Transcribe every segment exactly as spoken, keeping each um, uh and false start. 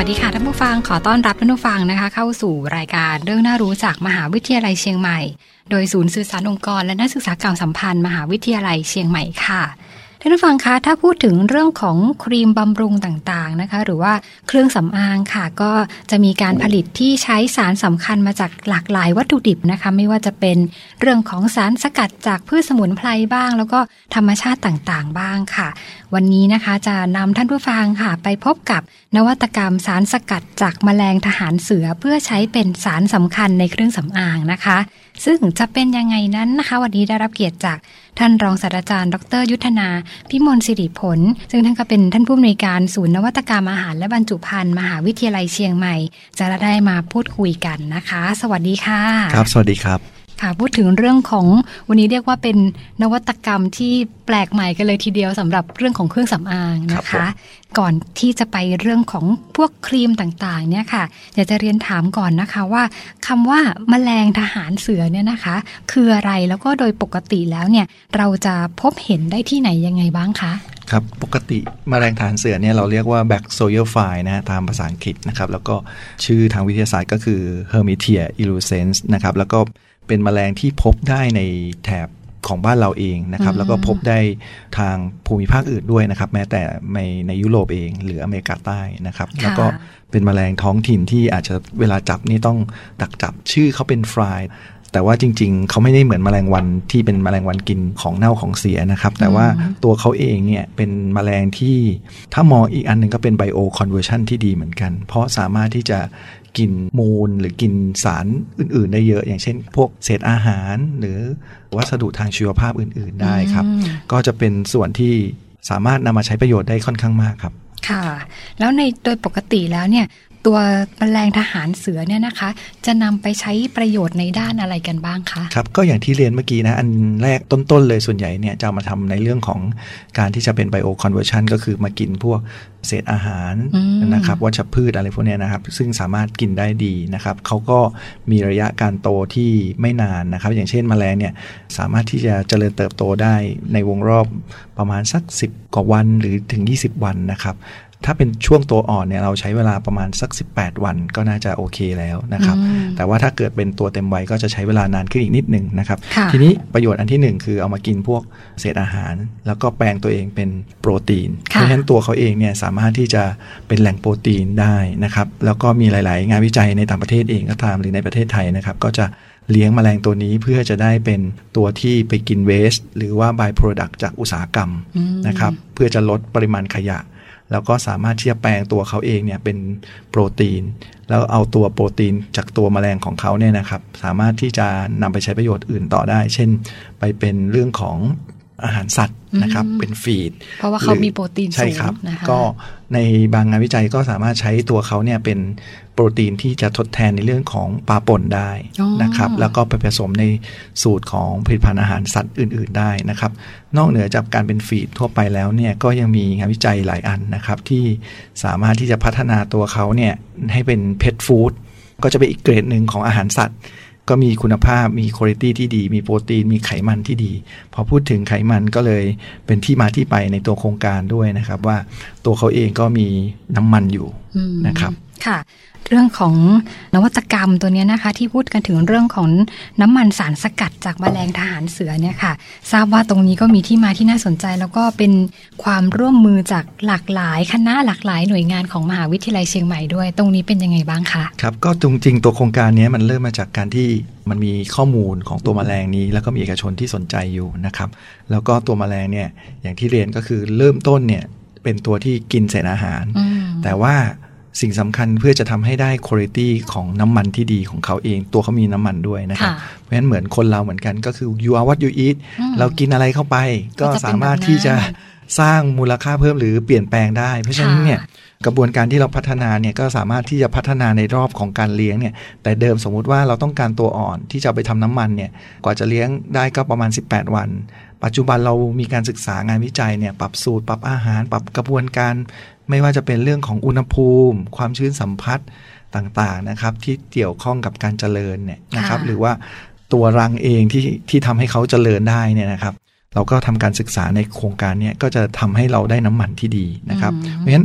ดีค่ะท่านผู้ฟังขอต้อนรับท่านผู้ฟังนะคะเข้าสู่รายการเรื่องน่ารู้จากมหาวิทยาลัยเชียงใหม่โดยศูนย์สื่อสารองค์กรและนักศึกษาเก่าสัมพันธ์มหาวิทยาลัยเชียงใหม่ค่ะท่านผู้ฟังคะถ้าพูดถึงเรื่องของครีมบำรุงต่างๆนะคะหรือว่าเครื่องสำอางค่ะก็จะมีการผลิตที่ใช้สารสำคัญมาจากหลากหลายวัตถุดิบนะคะไม่ว่าจะเป็นเรื่องของสารสกัดจากพืชสมุนไพรบ้างแล้วก็ธรรมชาติต่างๆบ้างค่ะวันนี้นะคะจะนำท่านผู้ฟังค่ะไปพบกับนวัตกรรมสารสกัดจากแมลงทหารเสือเพื่อใช้เป็นสารสำคัญในเครื่องสำอางนะคะซึ่งจะเป็นยังไงนั้นนะคะวันนี้ได้รับเกียรติจากท่านรองศาสตราจารย์ดรยุทธนาพิมลสิริผลซึ่งท่านก็เป็นท่านผู้อำนวยการศูนย์นวัตกรรมอาหารและบรรจุภัณฑ์มหาวิทยาลัยเชียงใหม่จะได้มาพูดคุยกันนะคะสวัสดีค่ะครับสวัสดีครับค่ะพูดถึงเรื่องของวันนี้เรียกว่าเป็นนวัตกรรมที่แปลกใหม่กันเลยทีเดียวสำหรับเรื่องของเครื่องสำอางนะคะก่อนที่จะไปเรื่องของพวกครีมต่างๆเนี่ยค่ะอยากจะเรียนถามก่อนนะคะว่าคำว่าแมลงทหารเสือเนี่ยนะคะคืออะไรแล้วก็โดยปกติแล้วเนี่ยเราจะพบเห็นได้ที่ไหนยังไงบ้างคะครับปกติแมลงทหารเสือเนี่ยเราเรียกว่า Bacillophyll นะฮะตามภาษาอังกฤษนะครับแล้วก็ชื่อทางวิทยาศาสตร์ก็คือ Hermetia illucens นะครับแล้วก็เป็นแมลงที่พบได้ในแถบของบ้านเราเองนะครับแล้วก็พบได้ทางภูมิภาคอื่นด้วยนะครับแม้แต่ในในยุโรปเองหรืออเมริกาใต้นะครับแล้วก็เป็นแมลงท้องถิ่นที่อาจจะเวลาจับนี่ต้องดักจับชื่อเขาเป็นฟลายแต่ว่าจริงๆเขาไม่ได้เหมือนแมลงวันที่เป็นแมลงวันกินของเน่าของเสียนะครับแต่ว่าตัวเขาเองเนี่ยเป็นแมลงที่ถ้ามองอีกอันนึงก็เป็นไบโอคอนเวอร์ชันที่ดีเหมือนกันเพราะสามารถที่จะกินมูลหรือกินสารอื่นๆได้เยอะอย่างเช่นพวกเศษอาหารหรือวัสดุทางชีวภาพอื่นๆได้ครับก็จะเป็นส่วนที่สามารถนำมาใช้ประโยชน์ได้ค่อนข้างมากครับค่ะแล้วในโดยปกติแล้วเนี่ยตัวแมลงทหารเสือเนี่ยนะคะจะนำไปใช้ประโยชน์ในด้านอะไรกันบ้างคะครับก็อย่างที่เรียนเมื่อกี้นะอันแรกต้นๆเลยส่วนใหญ่เนี่ยจะมาทำในเรื่องของการที่จะเป็นไบโอคอนเวอร์ชันก็คือมากินพวกเศษอาหารนะครับวัชพืชอะไรพวกนี้นะครับซึ่งสามารถกินได้ดีนะครับเขาก็มีระยะการโตที่ไม่นานนะครับอย่างเช่นแมลงเนี่ยสามารถที่จะเจริญเติบโตได้ในวงรอบประมาณสักสิบกว่าวันหรือถึงยี่สิบวันนะครับถ้าเป็นช่วงตัวอ่อนเนี่ยเราใช้เวลาประมาณสักสิบแปดวันก็น่าจะโอเคแล้วนะครับแต่ว่าถ้าเกิดเป็นตัวเต็มวัยก็จะใช้เวลานานขึ้นอีกนิดนึงนะครับทีนี้ประโยชน์อันที่หนึ่งคือเอามากินพวกเศษอาหารแล้วก็แปลงตัวเองเป็นโปรตีนเพราะฉะนั้นตัวเขาเองเนี่ยสามารถที่จะเป็นแหล่งโปรตีนได้นะครับแล้วก็มีหลายๆงานวิจัยในต่างประเทศเองก็ตามหรือในประเทศไทยนะครับก็จะเลี้ยงแมลงตัวนี้เพื่อจะได้เป็นตัวที่ไปกินเวสต์หรือว่า by product จากอุตสาหกรรมนะครับเพื่อจะลดปริมาณขยะแล้วก็สามารถที่จะแปลงตัวเขาเองเนี่ยเป็นโปรตีนแล้วเอาตัวโปรตีนจากตัวแมลงของเขาเนี่ยนะครับสามารถที่จะนำไปใช้ประโยชน์อื่นต่อได้เช่นไปเป็นเรื่องของอาหารสัตว์นะครับเป็นฟีดเพราะว่าเขามีโปรตีนสูงนะคะก็ในบางงานวิจัยก็สามารถใช้ตัวเขาเนี่ยเป็นโปรตีนที่จะทดแทนในเรื่องของปลาป่นได้นะครับแล้วก็ไปผสมในสูตรของผลิตภัณฑ์อาหารสัตว์อื่นๆได้นะครับนอกเหนือจากการเป็นฟีดทั่วไปแล้วเนี่ยก็ยังมีงานวิจัยหลายอันนะครับที่สามารถที่จะพัฒนาตัวเขาเนี่ยให้เป็นเพทฟู้ดก็จะเป็นอีกเกรดหนึ่งของอาหารสัตว์ก็มีคุณภาพมีคุณภาพที่ดีมีโปรตีนมีไขมันที่ดีพอพูดถึงไขมันก็เลยเป็นที่มาที่ไปในตัวโครงการด้วยนะครับว่าตัวเขาเองก็มีน้ำมันอยู่นะครับค่ะเรื่องของนวัตกรรมตัวนี้นะคะที่พูดกันถึงเรื่องของน้ำมันสารสกัดจากแมลงทหารเสือเนี่ยค่ะทราบว่าตรงนี้ก็มีที่มาที่น่าสนใจแล้วก็เป็นความร่วมมือจากหลากหลายคณะหลากหลายหน่วยงานของมหาวิทยาลัยเชียงใหม่ด้วยตรงนี้เป็นยังไงบ้างคะครับก็จริงๆตัวโครงการนี้มันเริ่มมาจากการที่มันมีข้อมูลของตัวแมลงนี้แล้วก็มีเอกชนที่สนใจอยู่นะครับแล้วก็ตัวแมลงเนี่ยอย่างที่เรียนก็คือเริ่มต้นเนี่ยเป็นตัวที่กินเศษอาหารแต่ว่าสิ่งสำคัญเพื่อจะทำให้ได้คุณภาพของน้ำมันที่ดีของเขาเองตัวเขามีน้ำมันด้วยนะครับเพราะฉะนั้นเหมือนคนเราเหมือนกันก็คือ you are what you eat เรากินอะไรเข้าไปก็สามารถที่จะสร้างมูลค่าเพิ่มหรือเปลี่ยนแปลงได้เพราะฉะนั้นเนี่ยกระบวนการที่เราพัฒนาเนี่ยก็สามารถที่จะพัฒนาในรอบของการเลี้ยงเนี่ยแต่เดิมสมมุติว่าเราต้องการตัวอ่อนที่จะไปทำน้ำมันเนี่ยกว่าจะเลี้ยงได้ก็ประมาณสิบแปดวันปัจจุบันเรามีการศึกษางานวิจัยเนี่ยปรับสูตรปรับอาหารปรับกระบวนการไม่ว่าจะเป็นเรื่องของอุณหภูมิความชื้นสัมผัสต่างๆนะครับที่เกี่ยวข้องกับการเจริญเนี่ยนะครับหรือว่าตัวรังเองที่ที่ทำให้เขาเจริญได้เนี่ยนะครับเราก็ทำการศึกษาในโครงการนี้ก็จะทำให้เราได้น้ำมันที่ดีนะครับเพราะฉะนั้น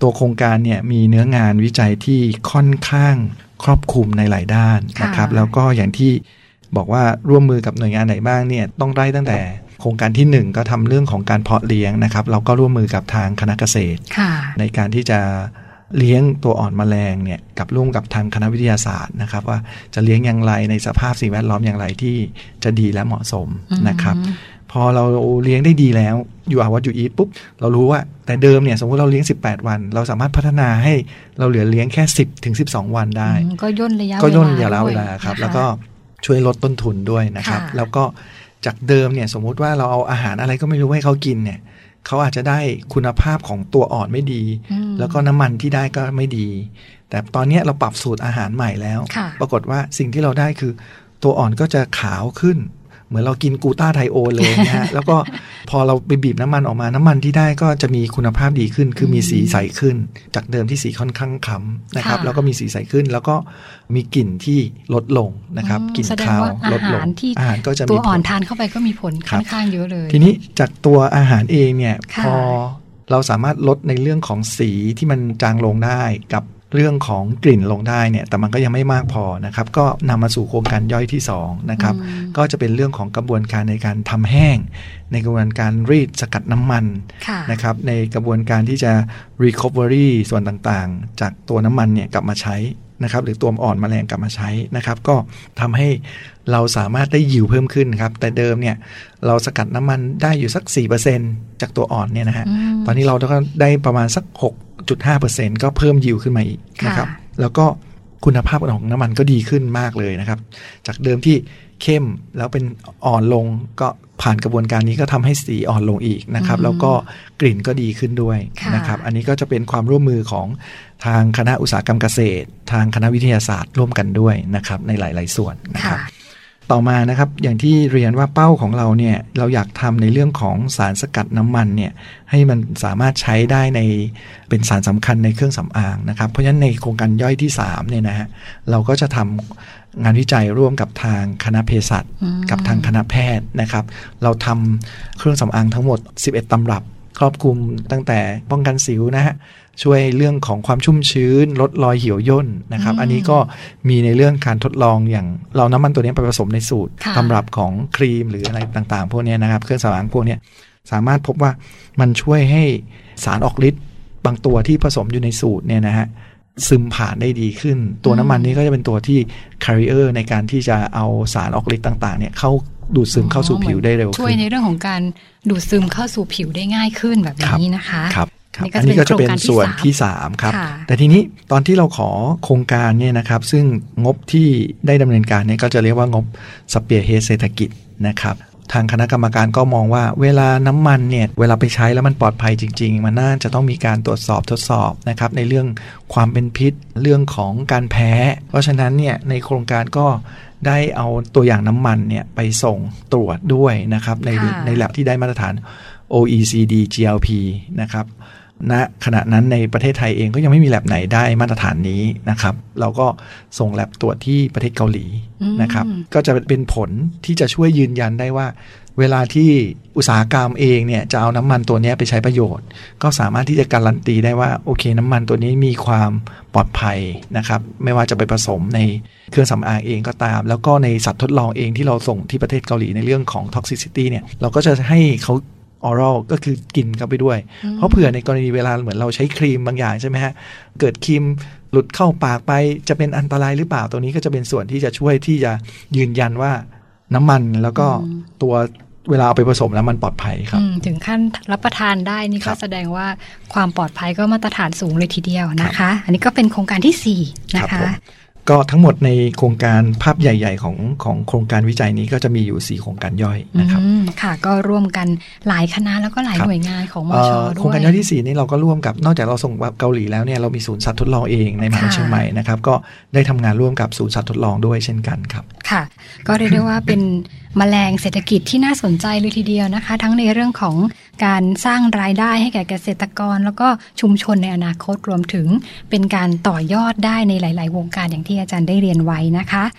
ตัวโครงการเนี่ยมีเนื้องานวิจัยที่ค่อนข้างครอบคลุมในหลายด้านนะครับแล้วก็อย่างที่บอกว่าร่วมมือกับหน่วยงานไหนบ้างเนี่ยต้องได้ตั้งแต่โครงการที่หนึ่งก็ทำเรื่องของการเพาะเลี้ยงนะครับเราก็ร่วมมือกับทางคณะเกษตรในการที่จะเลี้ยงตัวอ่อนแมลงเนี่ยกับร่วมกับทางคณะวิทยาศาสตร์นะครับว่าจะเลี้ยงอย่างไรในสภาพสิ่งแวดล้อมอย่างไรที่จะดีและเหมาะสมนะครับพอเราเลี้ยงได้ดีแล้วอยู่อาวัตอยู่อีทปุ๊บเรารู้ว่าแต่เดิมเนี่ยสมมติเราเลี้ยงสิบแปดวันเราสามารถพัฒนาให้เราเหลือเลี้ยงแค่สิบถึงสิบสองวันได้ก็ย่นระยะเวลาก็ย่นระยะเวลาครับแล้วก็ช่วยลดต้นทุนด้วยนะครับแล้วก็จากเดิมเนี่ยสมมุติว่าเราเอาอาหารอะไรก็ไม่รู้ให้เขากินเนี่ยเขาอาจจะได้คุณภาพของตัวอ่อนไม่ดีแล้วก็น้ำมันที่ได้ก็ไม่ดีแต่ตอนนี้เราปรับสูตรอาหารใหม่แล้วปรากฏว่าสิ่งที่เราได้คือตัวอ่อนก็จะขาวขึ้นเหมือนเรากินกูต้าไทโอเลยนะฮะ แล้วก็พอเราไปบีบน้ำมันออกมาน้ำมันที่ได้ก็จะมีคุณภาพดีขึ้นคือมีสีใสขึ้นจากเดิมที่สีค่อนข้างค้ำนะครับแล้วก็มีสีใสขึ้นแล้วก็มีกลิ่นที่ลดลงนะครับกลิ่นคาวลดลงอาหารก็จะตัวอ่อนทานเข้าไปก็มีผลค่อนข้างเยอะเลยทีนี้จากตัวอาหารเองเนี่ยพอเราสามารถลดในเรื่องของสีที่มันจางลงได้กับเรื่องของกลิ่นลงได้เนี่ยแต่มันก็ยังไม่มากพอนะครับก็นำมาสู่โครงการย่อยที่สองนะครับก็จะเป็นเรื่องของกระบวนการในการทำแห้งในกระบวนการรีดสกัดน้ำมันนะครับในกระบวนการที่จะ recovery ส่วนต่างๆจากตัวน้ำมันเนี่ยกลับมาใช้นะครับหรือตัวอ่อนแมลงกลับมาใช้นะครับก็ทำให้เราสามารถได้ยิวเพิ่มขึ้นครับแต่เดิมเนี่ยเราสกัดน้ำมันได้อยู่สัก สี่เปอร์เซ็นต์ จากตัวอ่อนเนี่ยนะฮะตอนนี้เราก็ได้ประมาณสัก หกจุดห้าเปอร์เซ็นต์ ก็เพิ่มยิวขึ้นมาอีกนะครับแล้วก็คุณภาพของน้ำมันก็ดีขึ้นมากเลยนะครับจากเดิมที่เข้มแล้วเป็นอ่อนลงก็ผ่านกระบวนการนี้ก็ทำให้สีอ่อนลงอีกนะครับแล้วก็กลิ่นก็ดีขึ้นด้วยนะครับอันนี้ก็จะเป็นความร่วมมือของทางคณะอุตสาหกรรมเกษตรทางคณะวิทยาศาสตร์ร่วมกันด้วยนะครับในหลายๆส่วนนะครับต่อมานะครับอย่างที่เรียนว่าเป้าของเราเนี่ยเราอยากทำในเรื่องของสารสกัดน้ำมันเนี่ยให้มันสามารถใช้ได้ในเป็นสารสำคัญในเครื่องสำอางนะครับเพราะฉะนั้นในโครงการย่อยที่สามเนี่ยนะฮะเราก็จะทำงานวิจัยร่วมกับทางคณะเภสัชกับทางคณะแพทย์นะครับเราทำเครื่องสำอางทั้งหมดสิบเอ็ดตำรับครอบคลุมตั้งแต่ป้องกันสิวนะฮะช่วยเรื่องของความชุ่มชื้นลดรอยเหี่ยวย่นนะครับอันนี้ก็มีในเรื่องการทดลองอย่างเราน้ำมันตัวนี้ไปผสมในสูตรตำรับของครีมหรืออะไรต่างๆพวกนี้นะครับเครื่องสำอางพวกนี้สามารถพบว่ามันช่วยให้สารออกฤทธิ์บางตัวที่ผสมอยู่ในสูตรเนี่ยนะฮะซึมผ่านได้ดีขึ้นตัวน้ำมันนี้ก็จะเป็นตัวที่ carrier ในการที่จะเอาสารออกฤทธิ์ต่างๆเนี่ยเข้าดูดซึมเข้าสู่ผิวได้เร็วขึ้นช่วยในเรื่องของการดูดซึมเข้าสู่ผิวได้ง่ายขึ้นแบบนี้นะคะครับอันนี้ก็จะเป็นส่วนที่สามครับแต่ทีนี้ตอนที่เราขอโครงการเนี่ยนะครับซึ่งงบที่ได้ดำเนินการเนี่ยก็จะเรียกว่างบสเปียร์เฮดเศรษฐกิจนะครับทางคณะกรรมการก็มองว่าเวลาน้ำมันเนี่ยเวลาไปใช้แล้วมันปลอดภัยจริงๆมันน่าจะต้องมีการตรวจสอบทดสอบนะครับในเรื่องความเป็นพิษเรื่องของการแพ้เพราะฉะนั้นเนี่ยในโครงการก็ได้เอาตัวอย่างน้ำมันเนี่ยไปส่งตรวจด้วยนะครับในในแลบที่ได้มาตรฐาน โอ อี ซี ดี จี แอล พี นะครับณขณะนั้นในประเทศไทยเองก็ยังไม่มีแลบไหนได้มาตรฐานนี้นะครับเราก็ส่งแลบตรวจที่ประเทศเกาหลีนะครับก็จะเป็นผลที่จะช่วยยืนยันได้ว่าเวลาที่อุตสาหกรรมเองเนี่ยจะเอาน้ำมันตัวนี้ไปใช้ประโยชน์ก็สามารถที่จะการันตีได้ว่าโอเคน้ำมันตัวนี้มีความปลอดภัยนะครับไม่ว่าจะไปผสมในเครื่องสำอางเองก็ตามแล้วก็ในสัตว์ทดลองเองที่เราส่งที่ประเทศเกาหลีในเรื่องของ toxicity เนี่ยเราก็จะให้เขาoral ก็คือกินเข้าไปด้วยเพราะเผื่อในกรณีเวลาเหมือนเราใช้ครีมบางอย่างใช่ไหมฮะเกิดครีมหลุดเข้าปากไปจะเป็นอันตรายหรือเปล่าตัวนี้ก็จะเป็นส่วนที่จะช่วยที่จะยืนยันว่าน้ำมันแล้วก็ตัวเวลาเอาไปผสมแล้วมันปลอดภัยครับถึงขั้นรับประทานได้นี่ก็แสดงว่าความปลอดภัยก็มาตรฐานสูงเลยทีเดียวนะคะอันนี้ก็เป็นโครงการที่สี่นะคะก็ทั้งหมดในโครงการภาพใหญ่ๆของของโครงการวิจัยนี้ก็จะมีอยู่สี่โครงการย่อยนะครับค่ะก็ร่วมกันหลายคณะแล้วก็หลายหน่วยงานของมช.ด้วยโครงการย่อยที่สี่นี้เราก็ร่วมกับนอกจากเราส่งเกาหลีแล้วเนี่ยเรามีศูนย์สัตว์ทดลองเองในมหาวิทยาลัยเชียงใหม่นะครับก็ได้ทำงานร่วมกับศูนย์สัตว์ทดลองด้วยเช่นกันครับค่ะก็เรียกได้ว่าเป็นแมลงเศรษฐกิจที่น่าสนใจเลยทีเดียวนะคะทั้งในเรื่องของการสร้างรายได้ให้แก่เกษตรกรแล้วก็ชุมชนในอนาคตรวมถึงเป็นการต่อยอดได้ในหลายๆวงการอย่างที่อาจารย์ได้เรียนไว้นะคะ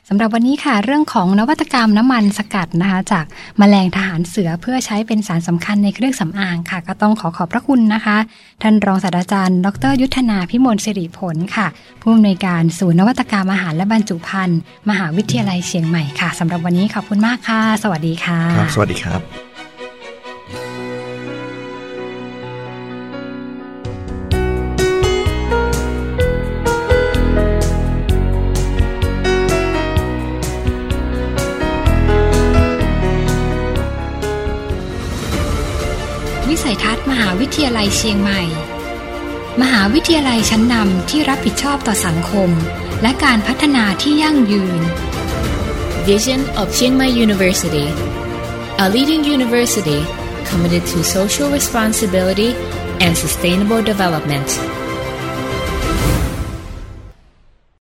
สำหรับวันนี้ค่ะเรื่องของนวัตกรรมน้ำมันสกัดนะคะจากแมลงทหารเสือเพื่อใช้เป็นสารสำคัญในเครื่องสำอางค่ะก็ต้องขอขอบพระคุณนะคะท่านรองศาสตราจารย์ดรยุทธนาพิมลสิริผลค่ะผู้อำนวยการศูนย์นวัตกรรมอาหารและบรรจุภัณฑ์มหาวิทยาลัยเชียงใหม่ค่ะสำหรับวันนี้ขอบคุณมากค่ะสวัสดีค่ะครับสวัสดีครับวิสัยทัศน์มหาวิทยาลัยเชียงใหม่มหาวิทยาลัยชั้นนำที่รับผิดชอบต่อสังคมและการพัฒนาที่ยั่งยืน Vision of Chiang Mai University, a leading university committed to social responsibility and sustainable development.